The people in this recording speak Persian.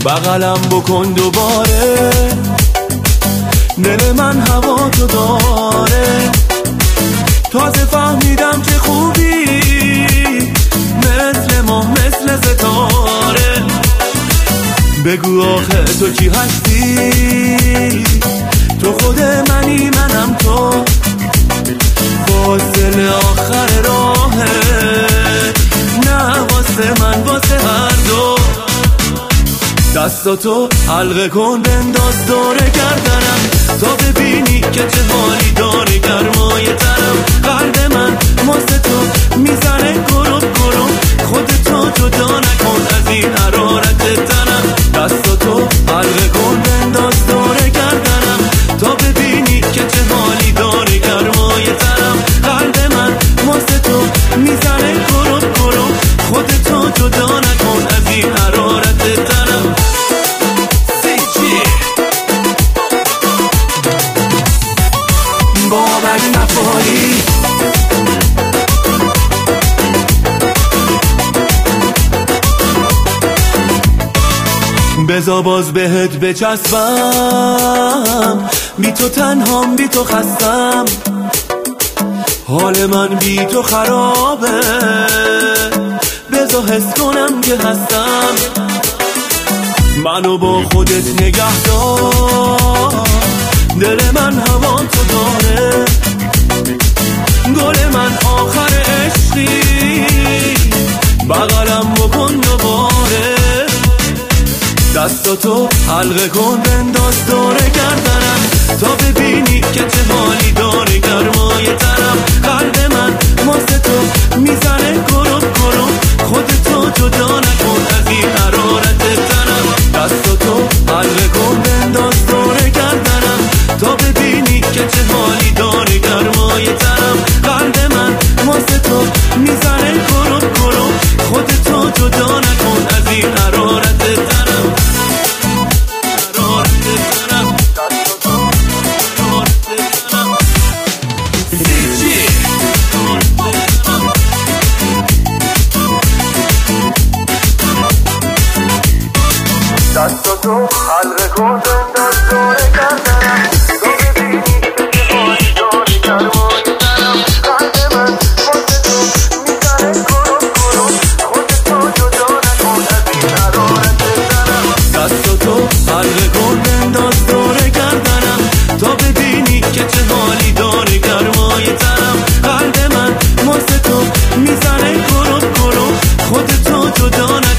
بغلم بکن دوباره، دل من هوا تو داره. تازه فهمیدم که خوبی مثل ماه مثل ستاره. بگو آخه تو کی هستی؟ تو خود منی منم تو، فاصله آخر راهه، نه واسه من واسه هر دو. دستاتو حلقه کن بنداز دور گردنم، تا ببینی که چه حالی داره گرمای ترم. قلب من واسه تو میزنه گروب گروب، خودتو جدا نکن از این حرارت تنم. دستاتو حلقه کن بنداز دور گردنم، تا ببینی که چه حالی داره گرمای ترم. قلب من واسه تو میزنه گروب گروب، خودتو جدا نکن از این حرارت تنم. بابک نفاری بزا باز بهت بچسبم، بی تو تنهام بی تو خستم، حال من بی تو خرابه. بزا حس کنم که هستم، منو با خودت نگه دار. دل من هوا تو داره، گل من آخر عشقی، بغلم بکن دوباره. دستاتو حلقه کن بنداز دور گردنم، تا ببینی که چه حالی داره گرمای ترم. قلب من واسه تو میزنه گروب گروب، خودتو جدا نکن از این حرارت تنم. دستاتو حلقه کن بنداز دور گردنم، تا ببینی که چه حالی داره گرمای ترم. قلب من واسه تو میزنه گروب گروب، خودتو جدا نکن از این حرارت تنم. دستاتو حلقه کن بنداز دور گردنم، تا ببینی که حالی داری گرمای تنم. قلب من واسه تو میزنه گروب گروب، خودتو جدا نکن از این حرارت تنم. دستاتو حلقه کن بنداز دور گردنم، تا ببینی که چه حالی داره گرمای ترم. قلب من واسه تو میزنه گروب گروب، خودتو جدا نکن